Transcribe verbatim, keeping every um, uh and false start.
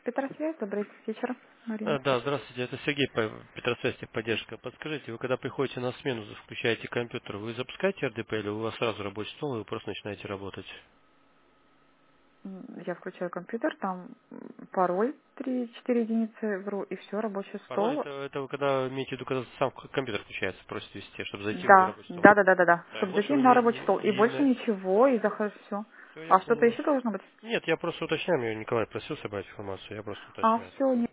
Петросвязь, добрый вечер, Марина. А, Да, здравствуйте, это Сергей, по- Петросвязь техподдержка. Подскажите, вы когда приходите на смену, включаете компьютер, вы запускаете эр дэ пэ или у вас сразу рабочий стол, и вы просто начинаете работать? М, Я включаю компьютер, там м, пароль три-четыре единицы вру, и все, рабочий Пароль стол. это, это вы когда имеете в виду, когда сам к- компьютер включается, просите ввести, чтобы зайти в Да, рабочий стол. да, да, да, да, да. Так, Чтобы лучше зайти вы на не, рабочий не, стол. И не больше на- ничего, и захожу все. Все, я А что-то понял. еще должно быть? Нет, я просто уточняю, мне Николай просил собрать информацию, я просто А, уточняю. все,